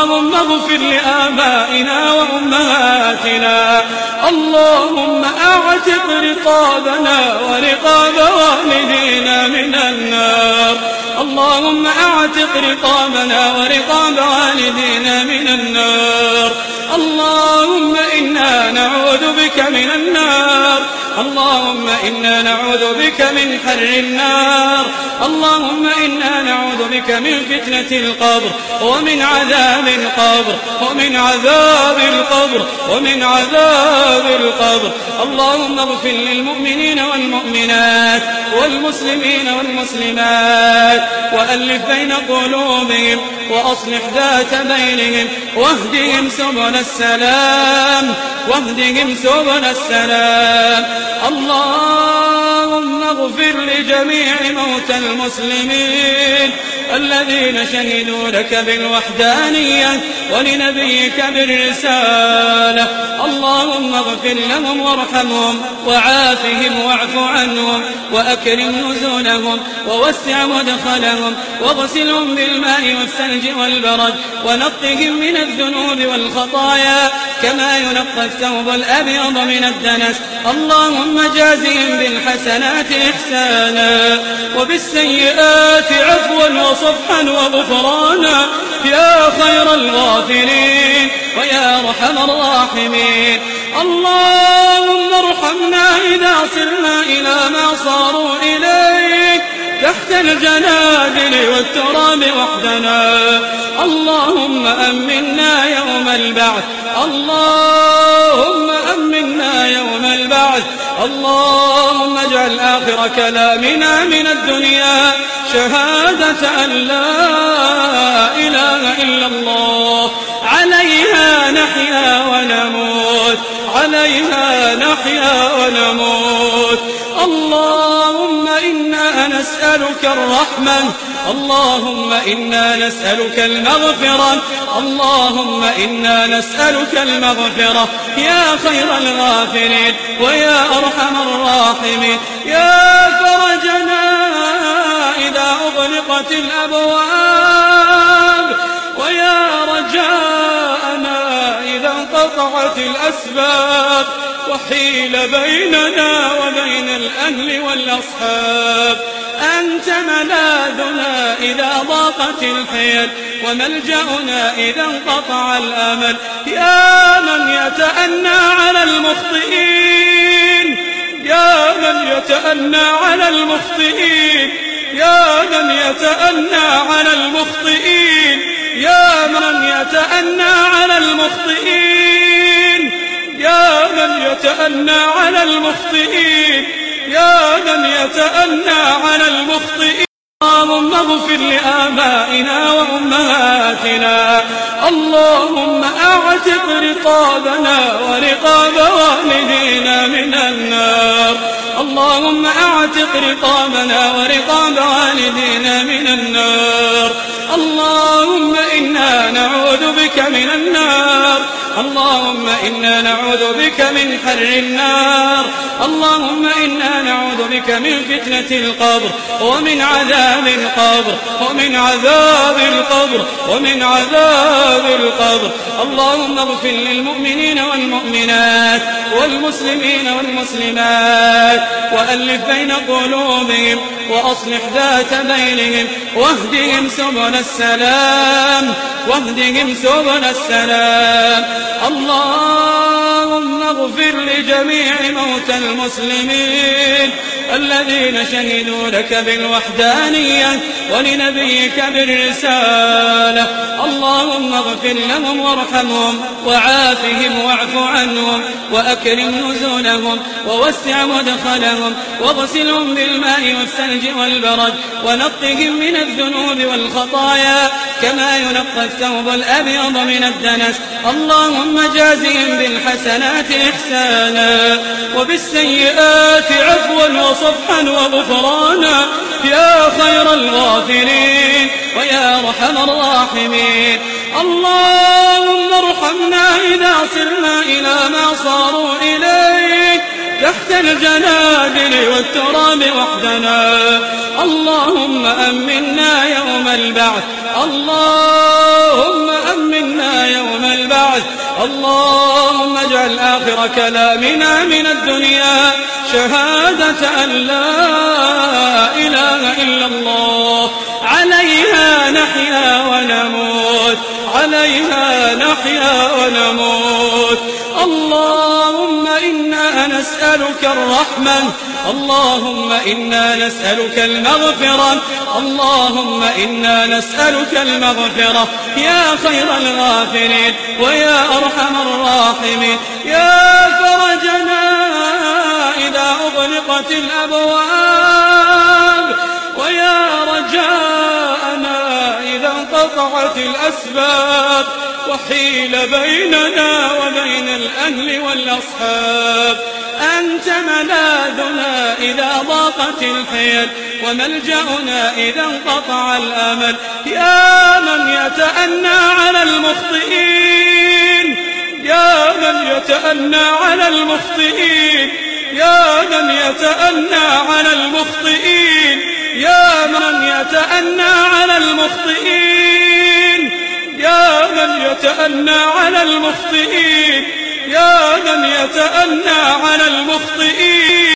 اللهم اغفر لآبائنا وأمهاتنا. اللهم أعتق رقابنا ورقاب والدينا من النار. اللهم أعتق رقابنا ورقاب والدينا من النار. اللهم إنا نعوذ بك من النار. اللهم إنا نعوذ بك من حر النار. اللهم إنا نعوذ بك من فتنة القبر ومن عذاب القبر ومن عذاب القبر ومن عذاب القبر. اللهم اغفر للمؤمنين والمؤمنات والمسلمين والمسلمات وألف بين قلوبهم وأصلح ذات بينهم واهدهم سبل السلام واهدهم سبل السلام. اللهم اغفر لجميع موتى المسلمين الذين شهدوا لك بالوحدانية ولنبيك بالرسالة. اللهم اغفر لهم وارحمهم وعافهم واعف عنهم وأكرم نزلهم ووسع مدخلهم واغسلهم بالماء والثلج والبرد ونقهم من الذنوب والخطايا كما ينقى الثوب الأبيض من الدنس. اللهم جازهم بالحسنات إحسانا وبالسيئات عفوا وصفحا وغفرانا يا خير الغافرين ويا أرحم الراحمين. اللهم ارحمنا إذا صرنا إلى ما صاروا إليه تحت الجنادل والتراب وحدنا. اللهم أمنا يوم البعث. اللهم أمنا يوم البعث. اللهم اجعل آخر كلامنا من الدنيا شهادة أن لا إله إلا الله. عليها نحيا ونموت عليها نحيا ونموت. اللهم إنا نسألك الرحمة. اللهم إنا نسألك المغفرة. اللهم إنا نسألك المغفرة يا خير الغافرين ويا أرحم الراحمين. يا فرجنا إذا أغلقت الأبواب ويا رجاءنا إذا انقطعت الأسباب وحيل بيننا وبين الأهل والأصحاب. أنت ملاذنا إذا ضاقت الحيل وملجأنا إذا انقطع الأمل. يا من يتأنى على المخطئين يا من يتأنى على المخطئين يا من يتأنى على المخطئين يا من يتأنى على المخطئين يا من يتأنى على المخطئين يا من يتأنى على المخطئين. اللهم اغفر لآبائنا وأمهاتنا. اللهم أعتق رقابنا ورقاب والدينا من النار. اللهم أعتق رقابنا ورقاب والدينا من النار. اللهم إنا نعوذ بك من النار. اللهم إنا نعوذ بك من حر النار. اللهم إنا نعوذ بك من فتنة القبر ومن عذاب القبر ومن عذاب القبر ومن عذاب القبر. اللهم اغفر للمؤمنين والمؤمنات والمسلمين والمسلمات وألف بين قلوبهم وأصلح ذات بينهم واهدهم سبل السلام واهدهم سبل السلام. اللهم اغفر لجميع موتى المسلمين الذين شهدوا لك بالوحدانية ولنبيك بالرسالة. اللهم اغفر لهم وارحمهم وعافهم واعف عنهم وأكرم نزلهم ووسع مدخلهم واغسلهم بالماء والثلج والبرد ونقهم من الذنوب والخطايا كما ينقى الثوب الأبيض من الدنس. اللهم جازهم بالحسنات إحسانا وبالسيئات عفوا وصفحا وغفرانا يا خير الغافرين ويا أرحم الراحمين. اللهم ارحمنا إذا صرنا إلى ما صاروا إليه تحت الجنادل والتراب وحدنا. اللهم أمنا يوم البعث. اللهم أمنا كلامنا من الدنيا شهادة أن لا إله إلا الله. عليها نحيا ونموت، عليها نحيا ونموت. اللهم إنا نسألك الرحمة، اللهم إنا نسألك المغفرة، اللهم إنا نسألك المغفرة يا خير الغافرين ويا أرحم الراحمين، يا فرجنا إذا أغلقت الأبواب، ويا رجاءنا إذا انقطعت الأسباب وحيل بيننا وبين الأهل والأصحاب. أنت ملاذنا إذا ضاقت الحيل وملجأنا إذا انقطع الأمل، يا من يتأنى على المخطئين، يا من يتأنى على المخطئين، يا من يتأنى على المخطئين، يا من يتأنى على المخطئين، يا من يتأنى على المخطئين، يا من يتأنى على المخطئين.